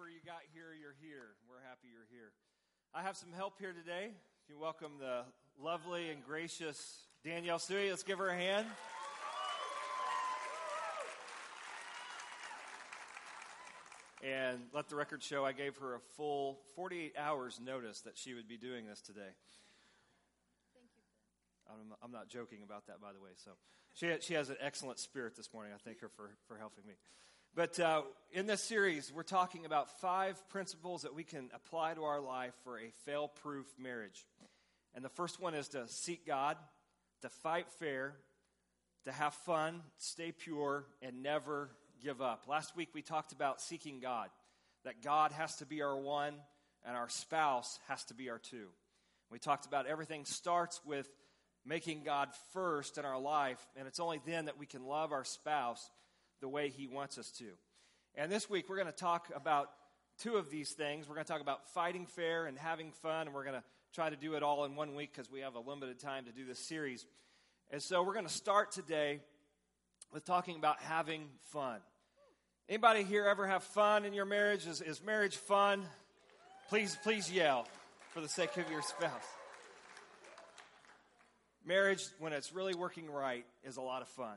however you got here, you're here. We're happy you're here. I have some help here today. You welcome the lovely and gracious Danielle Suey. Let's give her a hand. And let the record show I gave her a full 48 hours notice that she would be doing this today. Thank you for that. I'm not joking about that, by the way. So she has an excellent spirit this morning. I thank her for helping me. But in this series, we're talking about 5 principles that we can apply to our life for a fail-proof marriage. And the first one is to seek God, to fight fair, to have fun, stay pure, and never give up. Last week we talked about seeking God, that God has to be our one and our spouse has to be our two. We talked about everything starts with making God first in our life, and it's only then that we can love our spouse the way he wants us to. And this week we're going to talk about 2 of these things. We're going to talk about fighting fair and having fun, and we're going to try to do it all in one week because we have a limited time to do this series. And so we're going to start today with talking about having fun. Anybody here ever have fun in your marriage? Is marriage fun? Please yell for the sake of your spouse. Marriage, when it's really working right, is a lot of fun.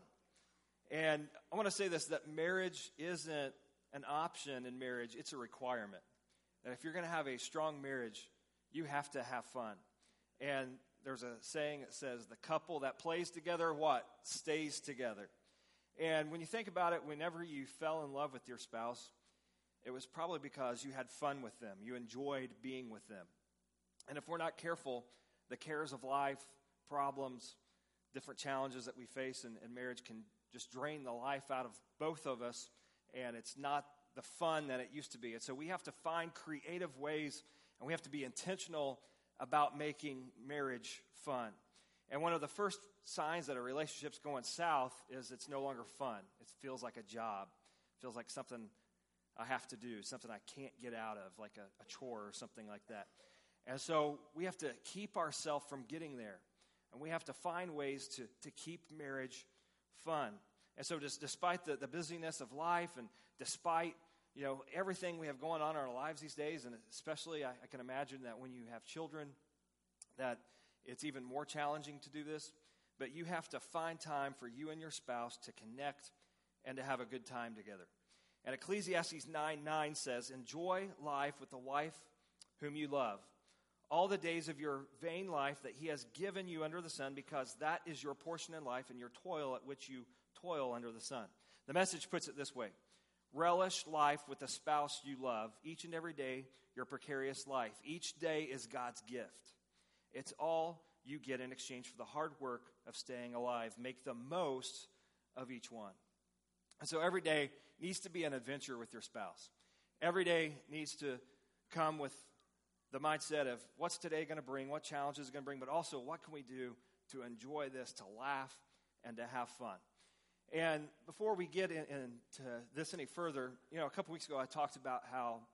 And I want to say this, that marriage isn't an option in marriage, it's a requirement. That if you're going to have a strong marriage, you have to have fun. And there's a saying that says, the couple that plays together, what? Stays together. And when you think about it, whenever you fell in love with your spouse, it was probably because you had fun with them. You enjoyed being with them. And if we're not careful, the cares of life, problems, different challenges that we face in marriage can just drain the life out of both of us, and it's not the fun that it used to be. And so we have to find creative ways, and we have to be intentional about making marriage fun. And one of the first signs that a relationship's going south is it's no longer fun. It feels like a job. It feels like something I have to do, something I can't get out of, like a chore or something like that. And so we have to keep ourselves from getting there. And we have to find ways to keep marriage fun. And so just despite the busyness of life and despite everything we have going on in our lives these days, and especially I can imagine that when you have children that it's even more challenging to do this, but you have to find time for you and your spouse to connect and to have a good time together. And Ecclesiastes 9:9 says, enjoy life with the wife whom you love, all the days of your vain life that he has given you under the sun, because that is your portion in life and your toil at which you toil under the sun. The Message puts it this way: relish life with the spouse you love, each and every day your precarious life. Each day is God's gift. It's all you get in exchange for the hard work of staying alive. Make the most of each one. And so every day needs to be an adventure with your spouse. Every day needs to come with the mindset of what's today going to bring, what challenges is going to bring, but also what can we do to enjoy this, to laugh, and to have fun. And before we get into this any further, a couple weeks ago I talked about how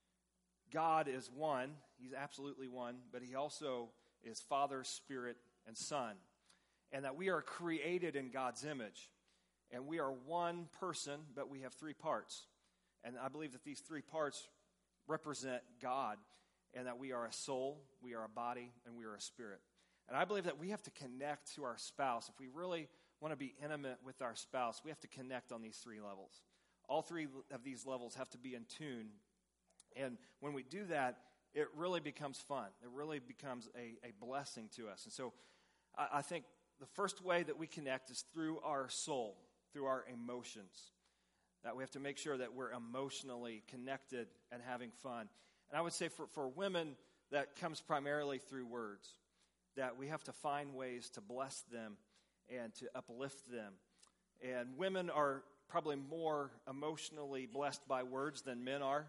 God is one. He's absolutely one, but he also is Father, Spirit, and Son. And that we are created in God's image. And we are one person, but we have 3 parts. And I believe that these 3 parts represent God. And that we are a soul, we are a body, and we are a spirit. And I believe that we have to connect to our spouse. If we really want to be intimate with our spouse, we have to connect on these 3 levels. All 3 of these levels have to be in tune. And when we do that, it really becomes fun. It really becomes a blessing to us. And so I think the first way that we connect is through our soul, through our emotions. That we have to make sure that we're emotionally connected and having fun. And I would say for women, that comes primarily through words. That we have to find ways to bless them and to uplift them. And women are probably more emotionally blessed by words than men are,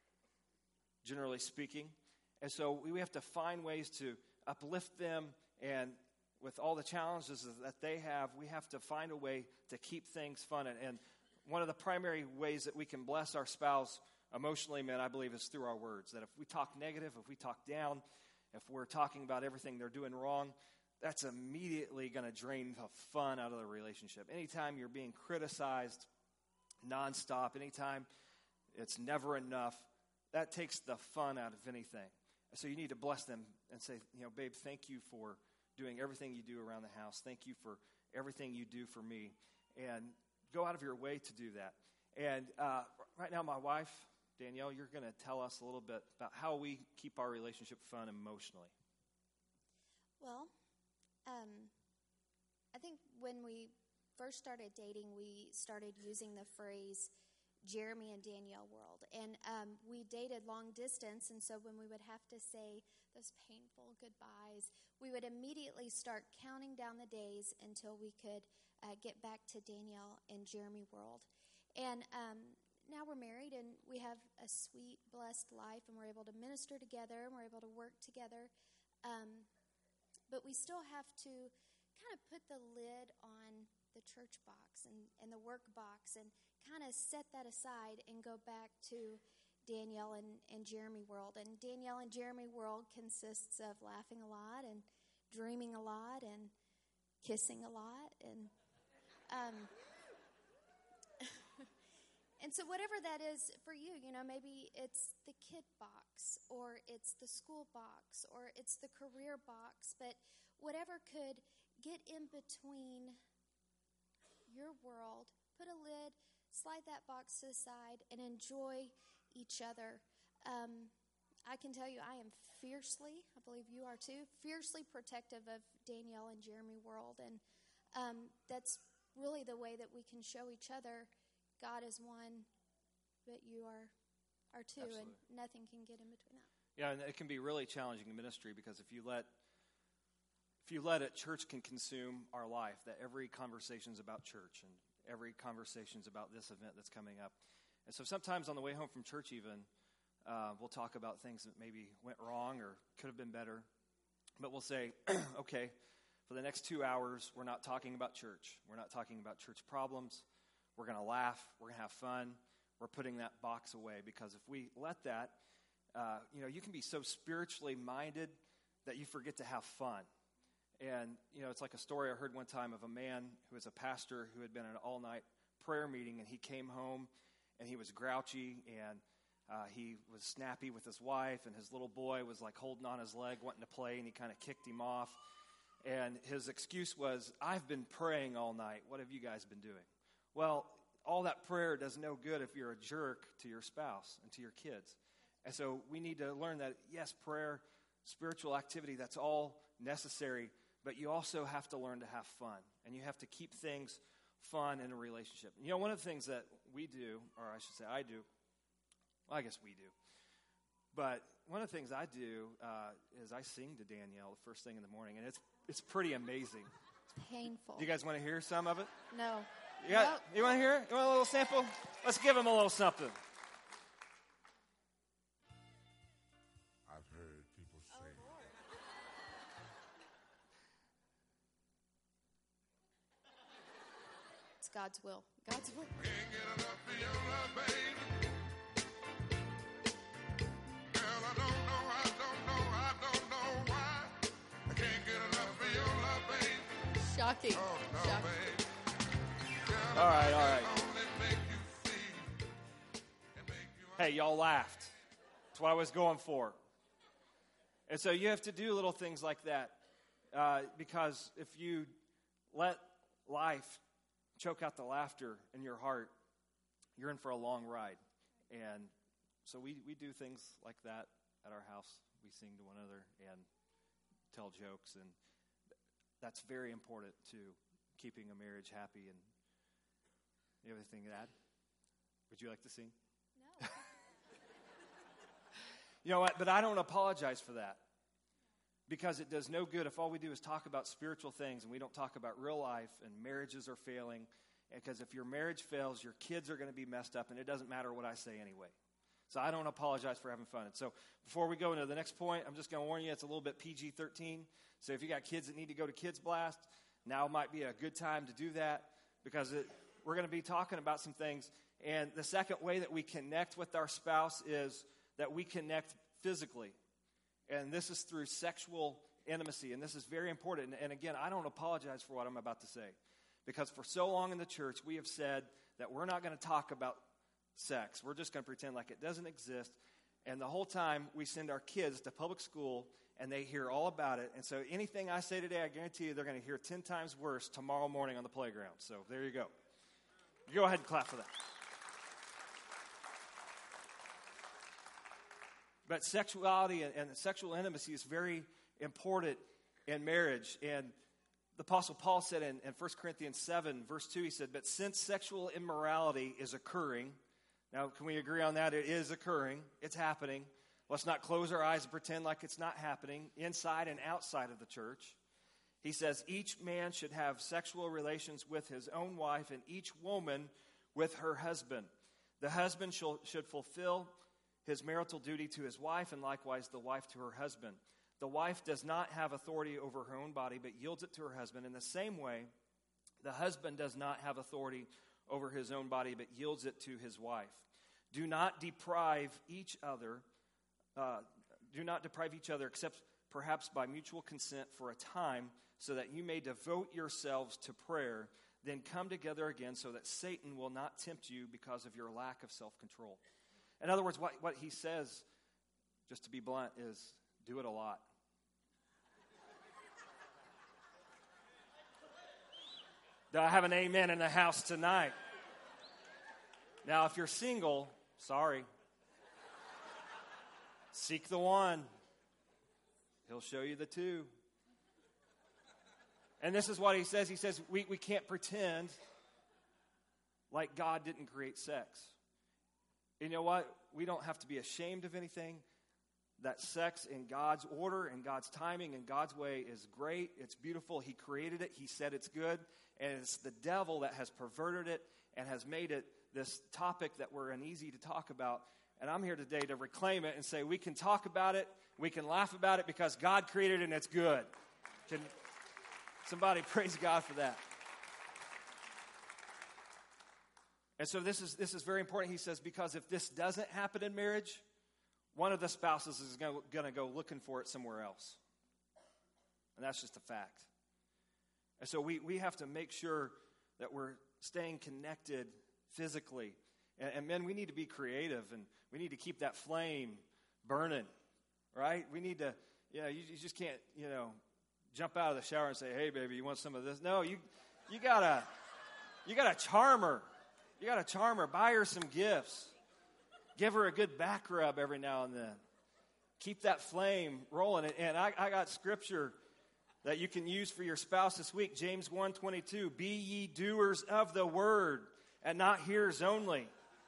generally speaking. And so we have to find ways to uplift them, and with all the challenges that they have, we have to find a way to keep things fun. And one of the primary ways that we can bless our spouse emotionally, men, I believe, is through our words. That if we talk negative, if we talk down, if we're talking about everything they're doing wrong, that's immediately going to drain the fun out of the relationship. Anytime you're being criticized nonstop, anytime it's never enough, that takes the fun out of anything. So you need to bless them and say, babe, thank you for doing everything you do around the house. Thank you for everything you do for me. And go out of your way to do that. And right now, my wife, Danielle, you're going to tell us a little bit about how we keep our relationship fun emotionally. Well, I think when we first started dating, we started using the phrase Jeremy and Danielle world. And we dated long distance, and so when we would have to say those painful goodbyes, we would immediately start counting down the days until we could get back to Danielle and Jeremy world. And now we're married, and we have a sweet, blessed life, and we're able to minister together, and we're able to work together. But we still have to kind of put the lid on the church box and the work box and kind of set that aside and go back to Danielle and Jeremy world. And Danielle and Jeremy world consists of laughing a lot and dreaming a lot and kissing a lot. And and so whatever that is for you, maybe it's the kid box or it's the school box or it's the career box, but whatever could get in between your world, put a lid, slide that box to the side, and enjoy each other. I can tell you I am fiercely, I believe you are too, fiercely protective of Danielle and Jeremy world. And that's really the way that we can show each other God is one, but you are two. Absolutely. And nothing can get in between that. Yeah, and it can be really challenging in ministry because if you let it, church can consume our life, that every conversation's about church and every conversation's about this event that's coming up. And so sometimes on the way home from church even, we'll talk about things that maybe went wrong or could have been better. But we'll say, okay, for the next 2 hours, we're not talking about church. We're not talking about church problems. We're going to laugh. We're going to have fun. We're putting that box away because if we let that, you can be so spiritually minded that you forget to have fun. And, it's like a story I heard one time of a man who was a pastor who had been in an all-night prayer meeting, and he came home, and he was grouchy, and he was snappy with his wife, and his little boy was like holding on his leg, wanting to play, and he kind of kicked him off. And his excuse was, I've been praying all night. What have you guys been doing? Well, all that prayer does no good if you're a jerk to your spouse and to your kids. And so we need to learn that, yes, prayer, spiritual activity, that's all necessary, but you also have to learn to have fun, and you have to keep things fun in a relationship. One of the things that we do, or I should say I do, well, I guess we do, but one of the things I do is I sing to Danielle the first thing in the morning, and it's pretty amazing. It's painful. Do you guys want to hear some of it? No. You want to hear it? You want a little sample? Let's give them a little something. I've heard people say, it's God's will. God's will. can't get enough of your love, baby. Girl, I don't know why. I can't get enough of your love, baby. Shocking. Oh, no, Shocking. baby. Girl, All right. only make you see and make you Hey, y'all laughed. That's what I was going for. And so you have to do little things like that because if you let life choke out the laughter in your heart, you're in for a long ride. And so we do things like that at our house. We sing to one another and tell jokes, and that's very important to keeping a marriage happy. And you have anything to add? Would you like to sing? No. You know what? But I don't apologize for that because it does no good if all we do is talk about spiritual things and we don't talk about real life and marriages are failing. Because if your marriage fails, your kids are going to be messed up, and it doesn't matter what I say anyway. So I don't apologize for having fun. And so before we go into the next point, I'm just going to warn you, it's a little bit PG-13. So if you got kids that need to go to Kids Blast, now might be a good time to do that because we're going to be talking about some things. And the second way that we connect with our spouse is that we connect physically. And this is through sexual intimacy. And this is very important. And again, I don't apologize for what I'm about to say. Because for so long in the church, we have said that we're not going to talk about sex. We're just going to pretend like it doesn't exist. And the whole time we send our kids to public school and they hear all about it. And so anything I say today, I guarantee you they're going to hear 10 times worse tomorrow morning on the playground. So there you go. You go ahead and clap for that. But sexuality and sexual intimacy is very important in marriage. And the Apostle Paul said in 1 Corinthians 7, verse 2, he said, but since sexual immorality is occurring, now can we agree on that? It is occurring. It's happening. Let's not close our eyes and pretend like it's not happening inside and outside of the church. He says each man should have sexual relations with his own wife and each woman with her husband. The husband should fulfill his marital duty to his wife, and likewise the wife to her husband. The wife does not have authority over her own body, but yields it to her husband. In the same way, the husband does not have authority over his own body, but yields it to his wife. Do not deprive each other except perhaps by mutual consent for a time, so that you may devote yourselves to prayer, then come together again so that Satan will not tempt you because of your lack of self-control. In other words, what he says, just to be blunt, is do it a lot. Do I have an amen in the house tonight? Now, if you're single, sorry. Seek the one. He'll show you the two. And this is what he says. He says we can't pretend like God didn't create sex. You know what? We don't have to be ashamed of anything. That sex in God's order and God's timing and God's way is great. It's beautiful. He created it. He said it's good. And it's the devil that has perverted it and has made it this topic that we're uneasy to talk about. And I'm here today to reclaim it and say we can talk about it. We can laugh about it because God created it and it's good. Can somebody praise God for that? And so this is very important. He says, because if this doesn't happen in marriage, one of the spouses is going to go looking for it somewhere else. And that's just a fact. And so we have to make sure that we're staying connected physically. And men, we need to be creative, and we need to keep that flame burning, right? We need to, you just can't, jump out of the shower and say, hey, baby, you want some of this? No, you gotta charm her. You got to charm her. Buy her some gifts. Give her a good back rub every now and then. Keep that flame rolling. And I got scripture that you can use for your spouse this week. James 1:22. Be ye doers of the word and not hearers only.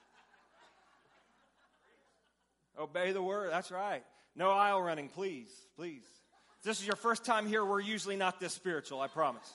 Obey the word. That's right. No aisle running, please. Please. If this is your first time here, we're usually not this spiritual, I promise.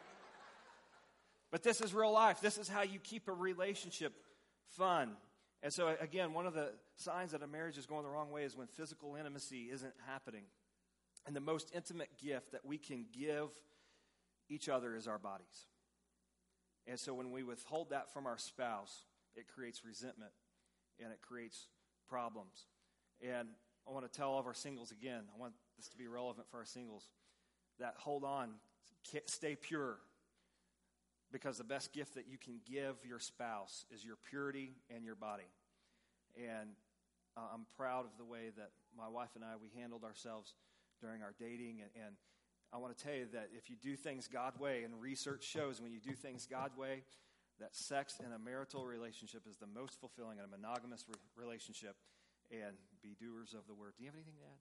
But this is real life. This is how you keep a relationship fun. And so, again, one of the signs that a marriage is going the wrong way is when physical intimacy isn't happening. And the most intimate gift that we can give each other is our bodies. And so when we withhold that from our spouse, it creates resentment and it creates problems. And I want to tell all of our singles again, I want this to be relevant for our singles, that hold on, stay pure. Because the best gift that you can give your spouse is your purity and your body. And I'm proud of the way that my wife and I, we handled ourselves during our dating. And I want to tell you that if you do things God's way, and research shows when you do things God's way, that sex in a marital relationship is the most fulfilling in a monogamous relationship. And be doers of the word. Do you have anything to add?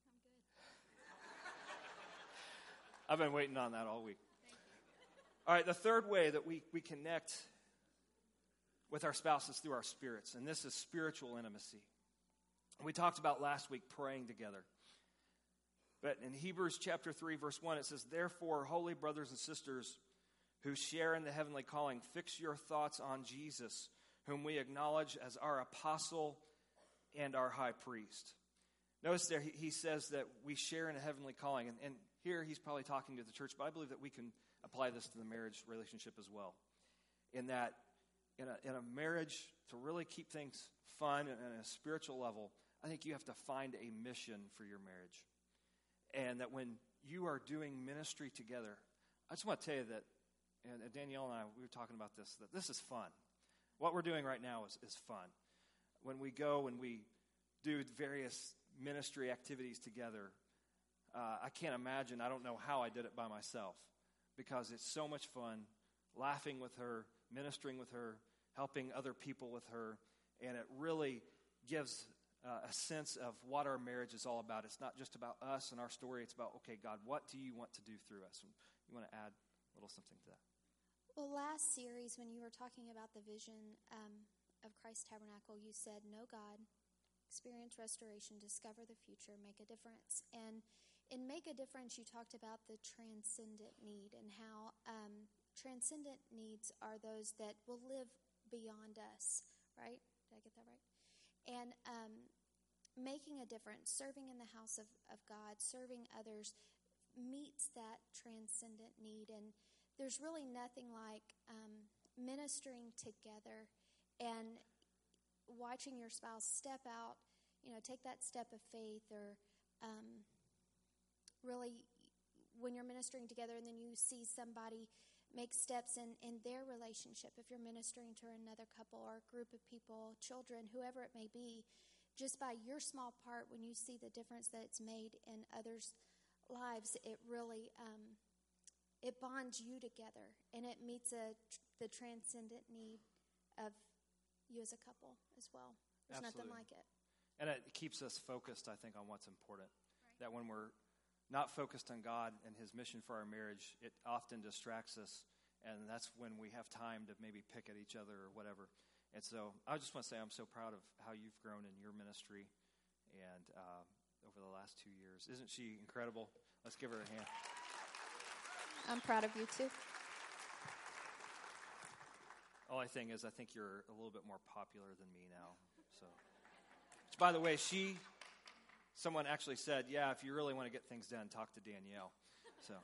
I'm good. I've been waiting on that all week. All right, the third way that we connect with our spouses through our spirits, and this is spiritual intimacy. We talked about last week praying together. But in Hebrews chapter 3, verse 1, it says, therefore, holy brothers and sisters who share in the heavenly calling, fix your thoughts on Jesus, whom we acknowledge as our apostle and our high priest. Notice there he says that we share in a heavenly calling. And here he's probably talking to the church, but I believe that we can apply this to the marriage relationship as well. In that, in a marriage, to really keep things fun and at a spiritual level, I think you have to find a mission for your marriage. And that when you are doing ministry together, I just want to tell you that, and Danielle and I, we were talking about this, that this is fun. What we're doing right now is fun. When we go and we do various ministry activities together. I can't imagine. I don't know how I did it by myself, because it's so much fun laughing with her, ministering with her, helping other people with her, and it really gives a sense of what our marriage is all about. It's not just about us and our story. It's about, okay, God, what do you want to do through us? And you want to add a little something to that? Well, last series, when you were talking about the vision of Christ Tabernacle, you said, know God, experience restoration, discover the future, make a difference. And in Make a Difference, you talked about the transcendent need and how transcendent needs are those that will live beyond us, right? Did I get that right? And making a difference, serving in the house of God, serving others, meets that transcendent need. And there's really nothing like ministering together and watching your spouse step out, take that step of faith, or really when you're ministering together and then you see somebody make steps in their relationship, if you're ministering to another couple or a group of people, children, whoever it may be, just by your small part, when you see the difference that it's made in others' lives, it really it bonds you together, and it meets the transcendent need of you as a couple as well. There's Absolutely. Nothing like it. And it keeps us focused, I think, on what's important. Right. That when we're not focused on God and his mission for our marriage, it often distracts us, and that's when we have time to maybe pick at each other or whatever. And so I just want to say I'm so proud of how you've grown in your ministry and over the last 2 years. Isn't she incredible? Let's give her a hand. I'm proud of you too. Only thing is, I think you're a little bit more popular than me now. So, which, by the way, someone actually said, yeah, if you really want to get things done, talk to Danielle. So,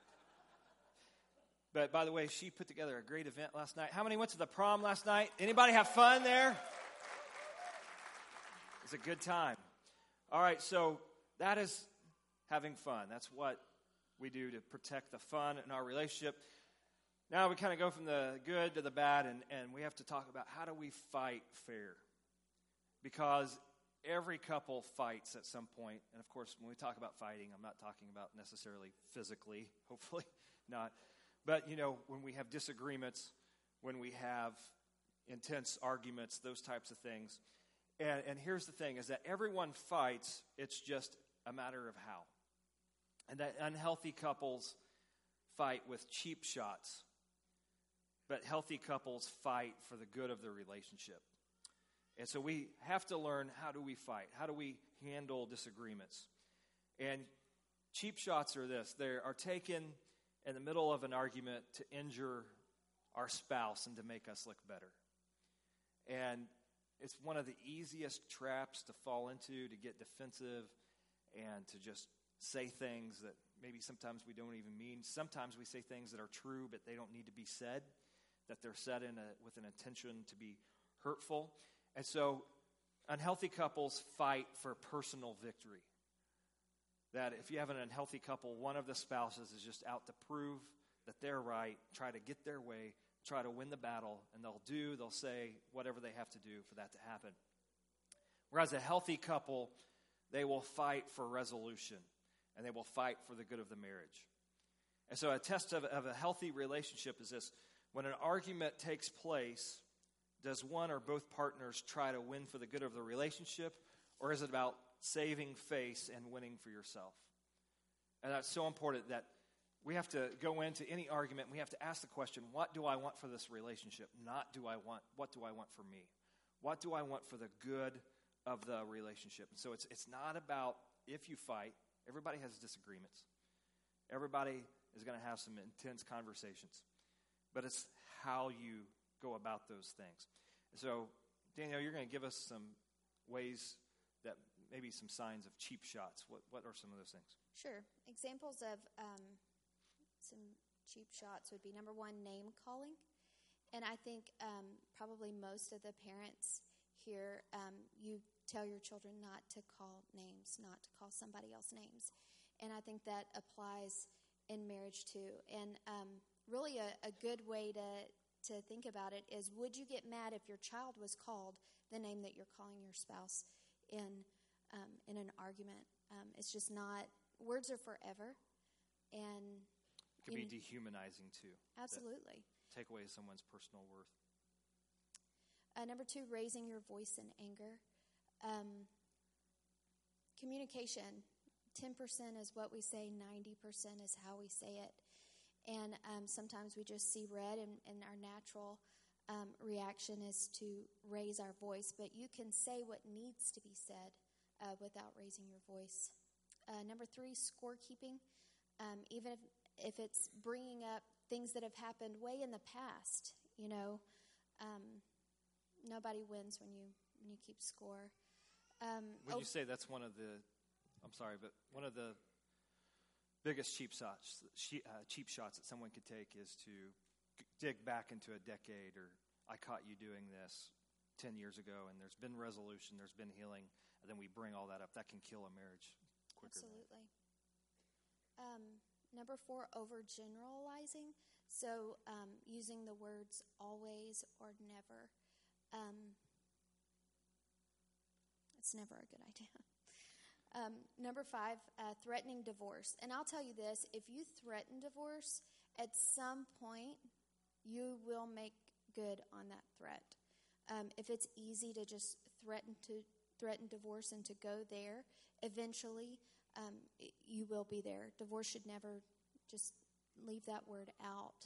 but by the way, she put together a great event last night. How many went to the prom last night? Anybody have fun there? It was a good time. All right, so that is having fun. That's what we do to protect the fun in our relationship. Now we kind of go from the good to the bad, and we have to talk about how do we fight fair? Because every couple fights at some point, and of course, when we talk about fighting, I'm not talking about necessarily physically, hopefully not. But, when we have disagreements, when we have intense arguments, those types of things. And here's the thing, is that everyone fights, it's just a matter of how. And that unhealthy couples fight with cheap shots, but healthy couples fight for the good of the relationship. And so we have to learn, how do we fight? How do we handle disagreements? And cheap shots are this. They are taken in the middle of an argument to injure our spouse and to make us look better. And it's one of the easiest traps to fall into, to get defensive and to just say things that maybe sometimes we don't even mean. Sometimes we say things that are true, but they don't need to be said, that they're said with an intention to be hurtful. And so unhealthy couples fight for personal victory. That if you have an unhealthy couple, one of the spouses is just out to prove that they're right, try to get their way, try to win the battle, and they'll say whatever they have to do for that to happen. Whereas a healthy couple, they will fight for resolution, and they will fight for the good of the marriage. And so a test of a healthy relationship is this. When an argument takes place, does one or both partners try to win for the good of the relationship, or is it about saving face and winning for yourself? And that's so important that we have to go into any argument, and we have to ask the question, what do I want for this relationship? Not what do I want for me? What do I want for the good of the relationship? And so it's not about if you fight. Everybody has disagreements. Everybody is going to have some intense conversations. But it's how you go about those things. So, Danielle, you're going to give us some ways that maybe some signs of cheap shots. What are some of those things? Sure. Examples of some cheap shots would be, number one, name calling. And I think probably most of the parents here, you tell your children not to call names, not to call somebody else names. And I think that applies in marriage too. And really a good way to think about it is, would you get mad if your child was called the name that you're calling your spouse in in an argument. It's just not, words are forever. And It can be dehumanizing too. absolutely. Take away someone's personal worth. Number 2, raising your voice in anger. Communication, 10% is what we say, 90% is how we say it. And sometimes we just see red, and our natural reaction is to raise our voice. But you can say what needs to be said without raising your voice. Number 3, scorekeeping. Even if it's bringing up things that have happened way in the past, nobody wins when you keep score. Would you say that's one of the biggest cheap shots that someone could take is to dig back into a decade, or I caught you doing this 10 years ago, and there's been resolution, there's been healing, and then we bring all that up. That can kill a marriage quicker. Absolutely. Number 4, overgeneralizing. So using the words always or never. It's never a good idea. Number 5, threatening divorce. And I'll tell you this, if you threaten divorce, at some point you will make good on that threat. If it's easy to just threaten divorce and to go there, eventually you will be there. Divorce should never just leave that word out.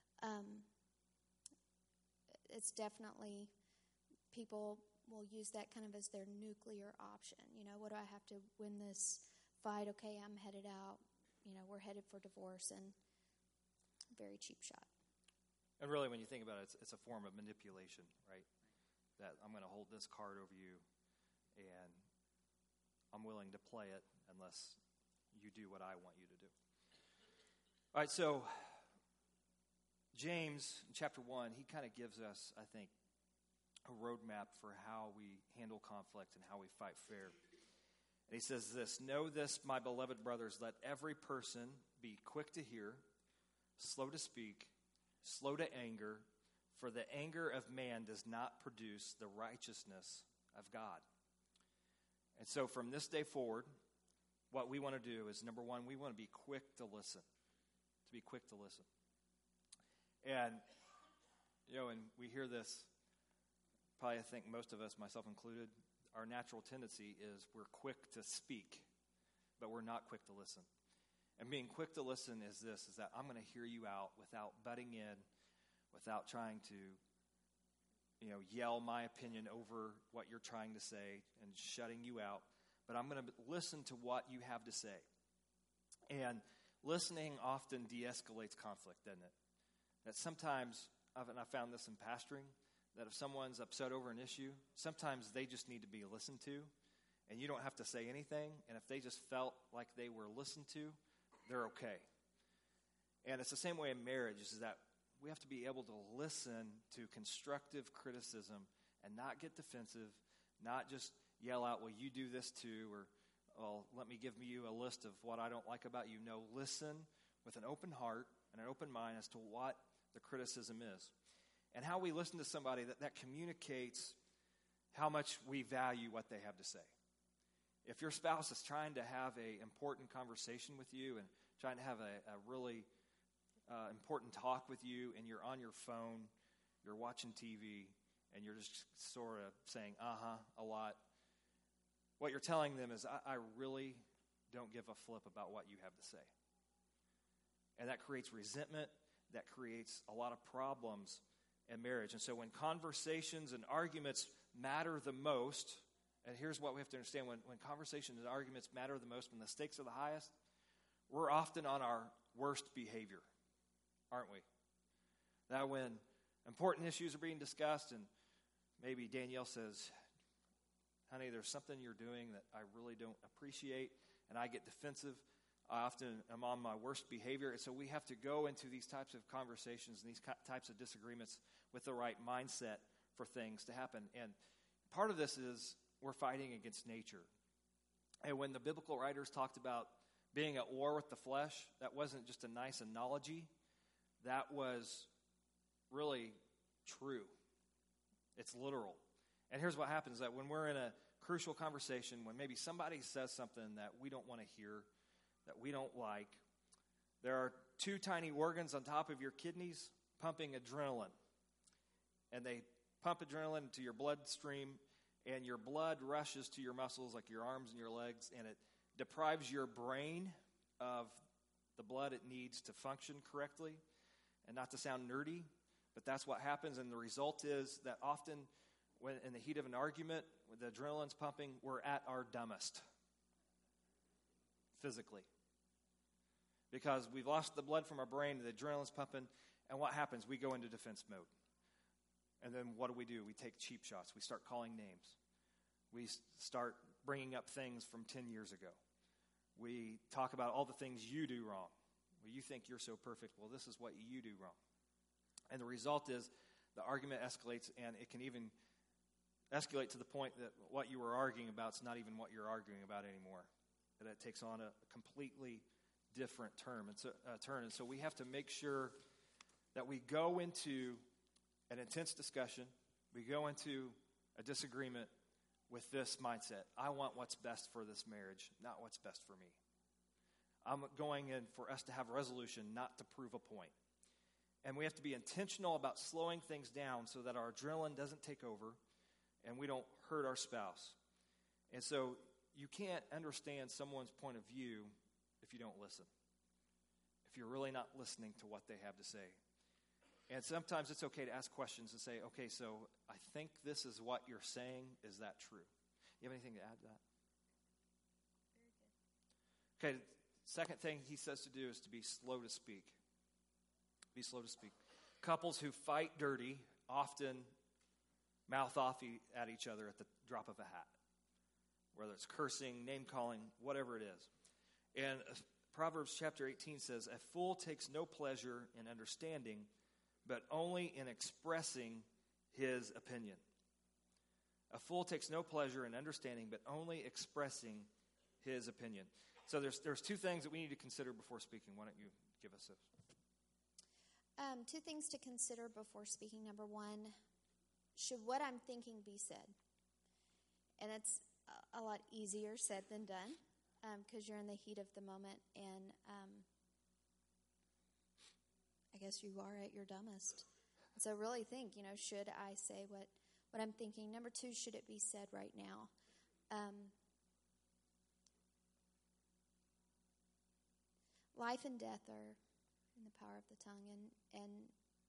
It's definitely, people will use that kind of as their nuclear option. What do I have to win this fight? Okay, I'm headed out. We're headed for divorce, and very cheap shot. And really, when you think about it, it's a form of manipulation, right? That I'm going to hold this card over you, and I'm willing to play it unless you do what I want you to do. All right, so James, in chapter 1, he kind of gives us, I think, a roadmap for how we handle conflict and how we fight fair. And he says this, "Know this, my beloved brothers, let every person be quick to hear, slow to speak, slow to anger, for the anger of man does not produce the righteousness of God." And so from this day forward, what we want to do is, number 1, we want to be quick to listen. To be quick to listen. And, and we hear this, probably I think most of us, myself included, our natural tendency is we're quick to speak, but we're not quick to listen. And being quick to listen is that I'm going to hear you out without butting in, without trying to, yell my opinion over what you're trying to say and shutting you out. But I'm going to listen to what you have to say. And listening often de-escalates conflict, doesn't it? That sometimes, and I found this in pastoring, that if someone's upset over an issue, sometimes they just need to be listened to, and you don't have to say anything. And if they just felt like they were listened to, they're okay. And it's the same way in marriage, is that we have to be able to listen to constructive criticism and not get defensive, not just yell out, "Well, you do this too," or, "Well, let me give you a list of what I don't like about you." No, listen with an open heart and an open mind as to what the criticism is. And how we listen to somebody, that communicates how much we value what they have to say. If your spouse is trying to have an important conversation with you and trying to have a really important talk with you, and you're on your phone, you're watching TV, and you're just sort of saying a lot, what you're telling them is, I really don't give a flip about what you have to say. And that creates resentment, that creates a lot of problems in marriage. And so when conversations and arguments matter the most, and here's what we have to understand, when conversations and arguments matter the most, when the stakes are the highest, we're often on our worst behavior, aren't we? Now when important issues are being discussed and maybe Danielle says, "Honey, there's something you're doing that I really don't appreciate," and I get defensive, I often am on my worst behavior. And so we have to go into these types of conversations and these types of disagreements with the right mindset for things to happen. And part of this is we're fighting against nature. And when the biblical writers talked about being at war with the flesh, that wasn't just a nice analogy. That was really true. It's literal. And here's what happens, that when we're in a crucial conversation when maybe somebody says something that we don't want to hear, that we don't like, there are two tiny organs on top of your kidneys pumping adrenaline. And they pump adrenaline into your bloodstream, and your blood rushes to your muscles, like your arms and your legs, and it deprives your brain of the blood it needs to function correctly. And not to sound nerdy, but that's what happens. And the result is that often, when in the heat of an argument, when the adrenaline's pumping, we're at our dumbest physically. Because we've lost the blood from our brain, the adrenaline's pumping, and what happens? We go into defense mode. And then what do? We take cheap shots. We start calling names. We start bringing up things from 10 years ago. We talk about all the things you do wrong. Well, you think you're so perfect. Well, this is what you do wrong. And the result is the argument escalates, and it can even escalate to the point that what you were arguing about is not even what you're arguing about anymore. That it takes on a completely different turn. And so we have to make sure that we go into an intense discussion, we go into a disagreement with this mindset. I want what's best for this marriage, not what's best for me. I'm going in for us to have resolution, not to prove a point. And we have to be intentional about slowing things down so that our adrenaline doesn't take over and we don't hurt our spouse. And so you can't understand someone's point of view if you don't listen, if you're really not listening to what they have to say. And sometimes it's okay to ask questions and say, okay, so I think this is what you're saying. Is that true? You have anything to add to that? Very good. Okay, second thing he says to do is to be slow to speak. Be slow to speak. Couples who fight dirty often mouth off at each other at the drop of a hat, whether it's cursing, name-calling, whatever it is. And Proverbs chapter 18 says, a fool takes no pleasure in understanding, but only in expressing his opinion. A fool takes no pleasure in understanding, but only expressing his opinion. So there's two things that we need to consider before speaking. Why don't you give us those? Two things to consider before speaking. Number one, should what I'm thinking be said? And it's a lot easier said than done because you're in the heat of the moment, and I guess you are at your dumbest. So really think, should I say what I'm thinking? Number two, should it be said right now? Life and death are in the power of the tongue, and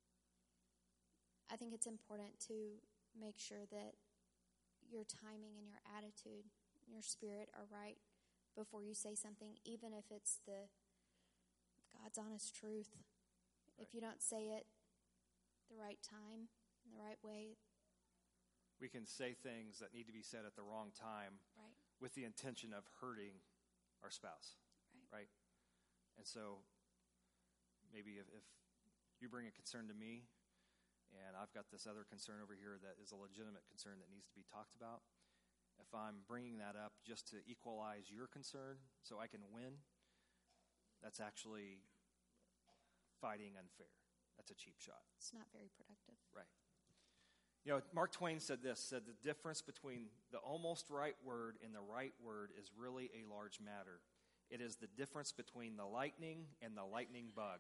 I think it's important to make sure that your timing and your attitude and your spirit are right before you say something, even if it's the God's honest truth. Right. If you don't say it the right time, in the right way. We can say things that need to be said at the wrong time, right, with the intention of hurting our spouse, right? And so maybe if you bring a concern to me and I've got this other concern over here that is a legitimate concern that needs to be talked about, if I'm bringing that up just to equalize your concern so I can win, that's actually fighting unfair. That's a cheap shot. It's not very productive. Right. Mark Twain said the difference between the almost right word and the right word is really a large matter. It is the difference between the lightning and the lightning bug.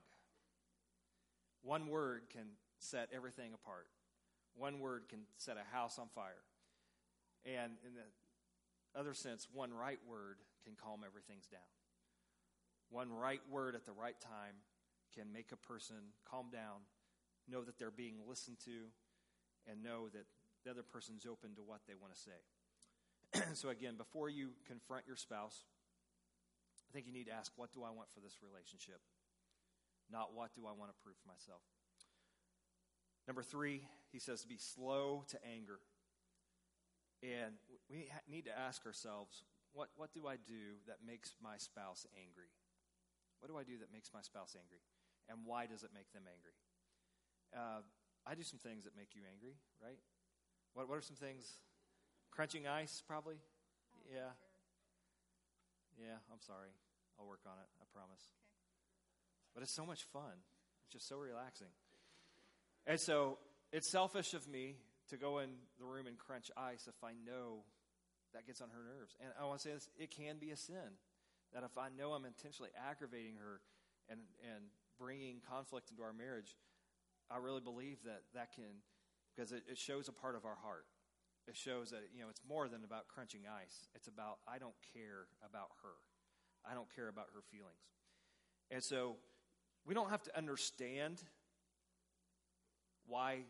One word can set everything apart. One word can set a house on fire. And in the other sense, one right word can calm everything down. One right word at the right time can make a person calm down, know that they're being listened to, and know that the other person's open to what they want to say. So again, before you confront your spouse, I think you need to ask, what do I want for this relationship? Not what do I want to prove for myself. Number 3, he says to be slow to anger. And we need to ask ourselves, what do I do that makes my spouse angry? What do I do that makes my spouse angry? And why does it make them angry? I do some things that make you angry, right? What are some things? Crunching ice, probably? Yeah. Sure. Yeah, I'm sorry. I'll work on it, I promise. Okay. But it's so much fun. It's just so relaxing. And so it's selfish of me to go in the room and crunch ice if I know that gets on her nerves. And I want to say this, it can be a sin. That if I know I'm intentionally aggravating her and bringing conflict into our marriage, I really believe that can, because it shows a part of our heart. It shows that, it's more than about crunching ice. It's about, I don't care about her. I don't care about her feelings. And so we don't have to understand why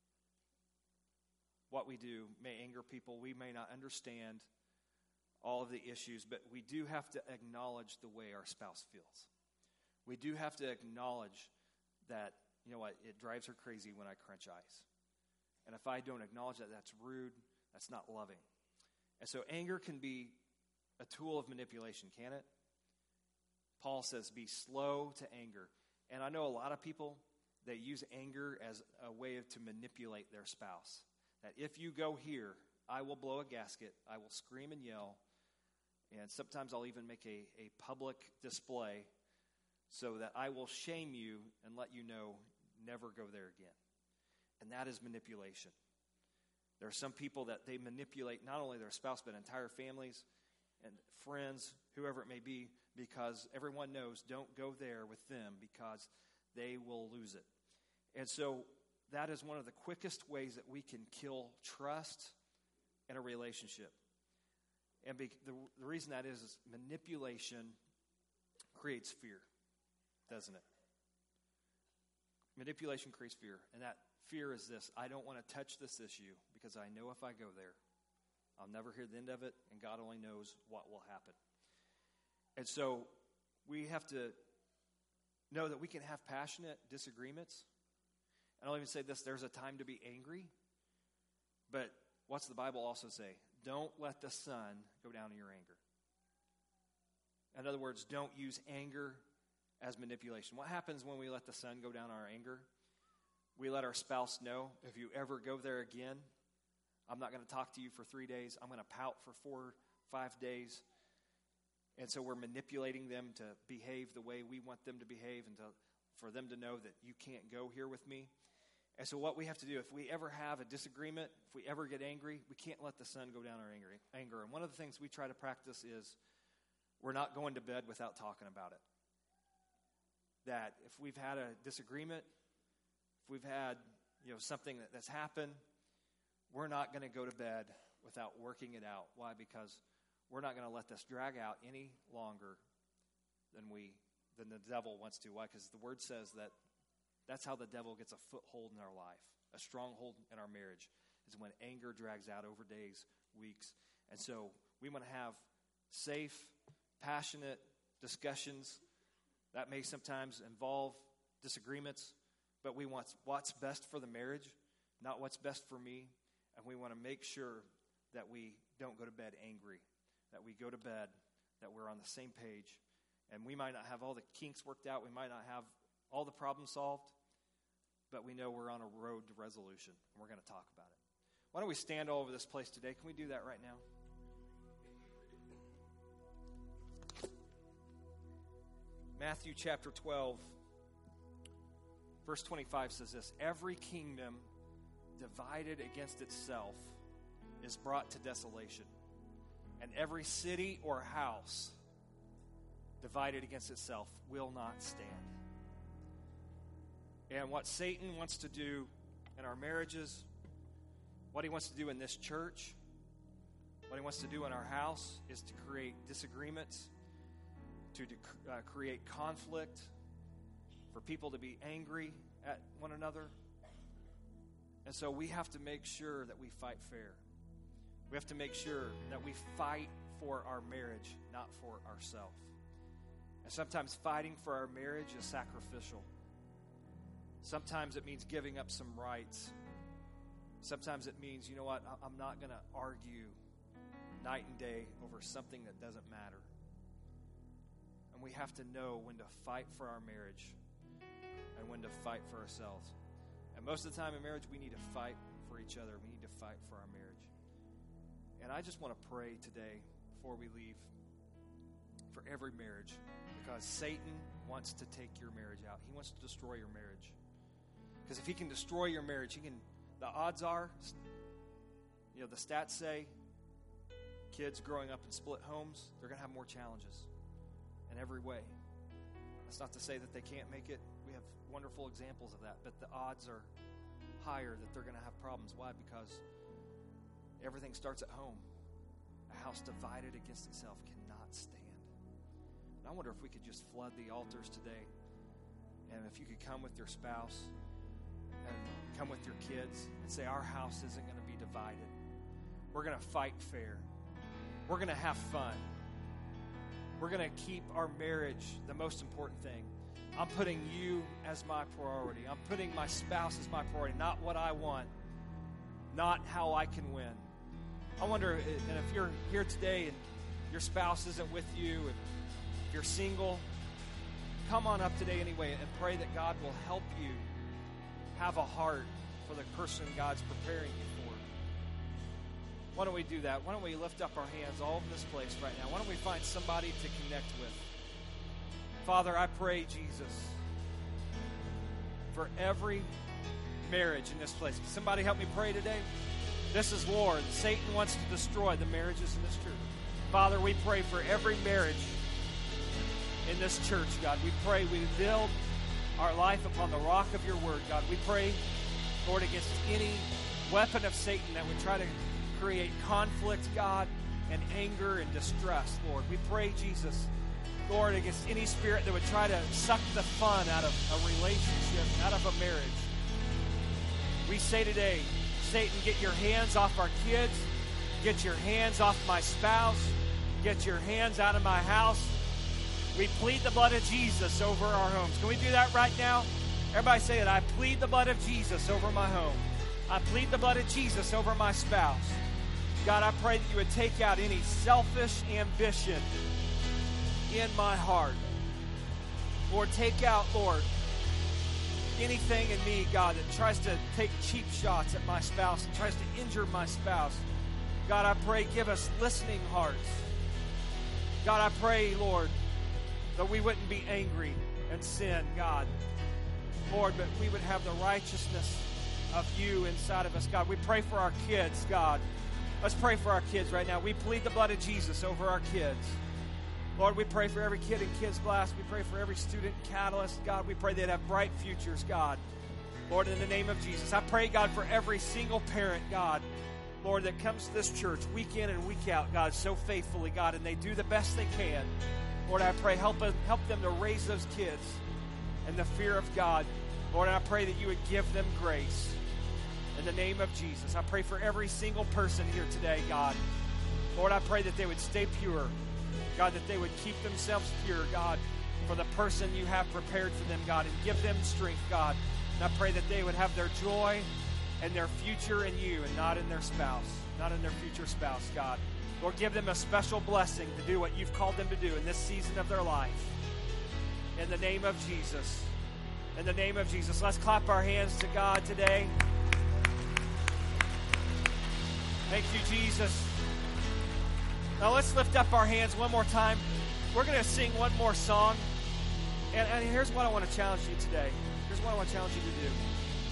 what we do may anger people. We may not understand all of the issues, but we do have to acknowledge the way our spouse feels. We do have to acknowledge that, it drives her crazy when I crunch ice. And if I don't acknowledge that, that's rude, that's not loving. And so anger can be a tool of manipulation, can it? Paul says, be slow to anger. And I know a lot of people, they use anger as a way to manipulate their spouse. That if you go here, I will blow a gasket, I will scream and yell, and sometimes I'll even make a public display so that I will shame you and let you know, never go there again. And that is manipulation. There are some people that they manipulate not only their spouse, but entire families and friends, whoever it may be, because everyone knows, don't go there with them because they will lose it. And so that is one of the quickest ways that we can kill trust in a relationship. And the reason that is manipulation creates fear, doesn't it? Manipulation creates fear. And that fear is this: I don't want to touch this issue because I know if I go there, I'll never hear the end of it, and God only knows what will happen. And so we have to know that we can have passionate disagreements. And I'll even say this: there's a time to be angry, but what's the Bible also say? Don't let the sun go down in your anger. In other words, don't use anger as manipulation. What happens when we let the sun go down our anger? We let our spouse know, if you ever go there again, I'm not going to talk to you for 3 days. I'm going to pout for 4 or 5 days. And so we're manipulating them to behave the way we want them to behave and for them to know that you can't go here with me. And so what we have to do, if we ever have a disagreement, if we ever get angry, we can't let the sun go down our anger. And one of the things we try to practice is we're not going to bed without talking about it. That if we've had a disagreement, if we've had something that's happened, we're not going to go to bed without working it out. Why? Because we're not going to let this drag out any longer than the devil wants to. Why? Because the word says that that's how the devil gets a foothold in our life, a stronghold in our marriage, is when anger drags out over days, weeks. And so we want to have safe, passionate discussions. That may sometimes involve disagreements, but we want what's best for the marriage, not what's best for me. And we want to make sure that we don't go to bed angry, that we go to bed, that we're on the same page. And we might not have all the kinks worked out. We might not have all the problems solved, but we know we're on a road to resolution, and we're going to talk about it. Why don't we stand all over this place today? Can we do that right now? Matthew chapter 12, verse 25 says this: every kingdom divided against itself is brought to desolation, and every city or house divided against itself will not stand. And what Satan wants to do in our marriages, what he wants to do in this church, what he wants to do in our house is to create disagreements, to create conflict, for people to be angry at one another. And so we have to make sure that we fight fair. We have to make sure that we fight for our marriage, not for ourselves. And sometimes fighting for our marriage is sacrificial. Sometimes it means giving up some rights. Sometimes it means, you know what, I'm not going to argue night and day over something that doesn't matter. And we have to know when to fight for our marriage and when to fight for ourselves. And most of the time in marriage, we need to fight for each other. We need to fight for our marriage. And I just want to pray today before we leave for every marriage, because Satan wants to take your marriage out. He wants to destroy your marriage. Because if he can destroy your marriage, the odds are, the stats say kids growing up in split homes, they're going to have more challenges in every way. That's not to say that they can't make it. We have wonderful examples of that, but the odds are higher that they're going to have problems. Why? Because everything starts at home. A house divided against itself cannot stand. And I wonder if we could just flood the altars today, and if you could come with your spouse and come with your kids and say, our house isn't going to be divided. We're going to fight fair. We're going to have fun. We're going to keep our marriage the most important thing. I'm putting you as my priority. I'm putting my spouse as my priority, not what I want, not how I can win. I wonder, and if you're here today and your spouse isn't with you, and if you're single, come on up today anyway and pray that God will help you have a heart for the person God's preparing you for. Why don't we do that? Why don't we lift up our hands all over this place right now? Why don't we find somebody to connect with? Father, I pray, Jesus, for every marriage in this place. Can somebody help me pray today? This is Lord. Satan wants to destroy the marriages in this church. Father, we pray for every marriage in this church, God. We pray we build our life upon the rock of your word, God. We pray, Lord, against any weapon of Satan that would try to create conflict, God, and anger and distress, Lord. We pray, Jesus, Lord, against any spirit that would try to suck the fun out of a relationship, out of a marriage. We say today, Satan, get your hands off our kids. Get your hands off my spouse. Get your hands out of my house. We plead the blood of Jesus over our homes. Can we do that right now? Everybody say it. I plead the blood of Jesus over my home. I plead the blood of Jesus over my spouse. God, I pray that you would take out any selfish ambition in my heart. Lord, take out, Lord, anything in me, God, that tries to take cheap shots at my spouse and tries to injure my spouse. God, I pray, give us listening hearts. God, I pray, Lord, that we wouldn't be angry and sin, God. Lord, but we would have the righteousness of you inside of us, God. We pray for our kids, God. Let's pray for our kids right now. We plead the blood of Jesus over our kids. Lord, we pray for every kid in Kids Blast. We pray for every student in Catalyst. God, we pray they'd have bright futures, God. Lord, in the name of Jesus. I pray, God, for every single parent, God, Lord, that comes to this church week in and week out, God, so faithfully, God, and they do the best they can. Lord, I pray, help them to raise those kids in the fear of God. Lord, I pray that you would give them grace. In the name of Jesus, I pray for every single person here today, God. Lord, I pray that they would stay pure. God, that they would keep themselves pure, God, for the person you have prepared for them, God, and give them strength, God. And I pray that they would have their joy and their future in you and not in their spouse, not in their future spouse, God. Lord, give them a special blessing to do what you've called them to do in this season of their life. In the name of Jesus. In the name of Jesus. Let's clap our hands to God today. Thank you, Jesus. Now let's lift up our hands one more time. We're going to sing one more song. And here's what I want to challenge you today. Here's what I want to challenge you to do.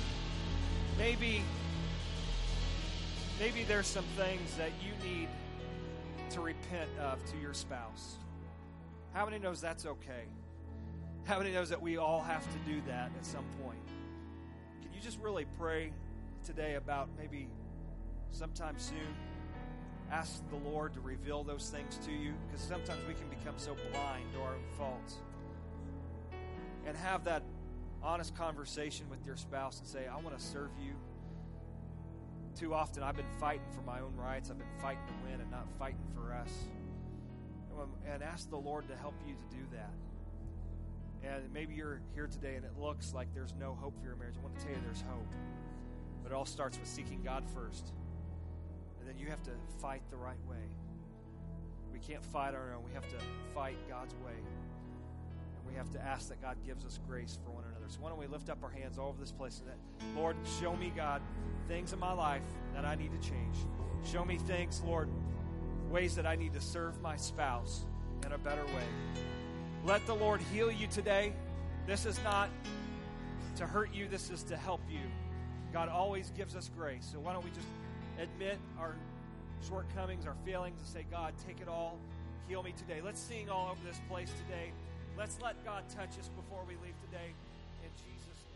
Maybe there's some things that you need to repent of to your spouse. How many knows that's okay? How many knows that we all have to do that at some point? Can you just really pray today about maybe sometime soon ask the Lord to reveal those things to you? Because sometimes we can become so blind to our own faults. And have that honest conversation with your spouse and say, I want to serve you. Too often I've been fighting for my own rights. I've been fighting to win and not fighting for us. And ask the Lord to help you to do that. And maybe you're here today and it looks like there's no hope for your marriage. I want to tell you there's hope. But it all starts with seeking God first. And then you have to fight the right way. We can't fight our own. We have to fight God's way. And we have to ask that God gives us grace for one another. So why don't we lift up our hands all over this place and that, Lord, show me, God, things in my life that I need to change. Show me things, Lord, ways that I need to serve my spouse in a better way. Let the Lord heal you today. This is not to hurt you. This is to help you. God always gives us grace. So why don't we just admit our shortcomings, our failings, and say, God, take it all. Heal me today. Let's sing all over this place today. Let's let God touch us before we leave today. In Jesus' name.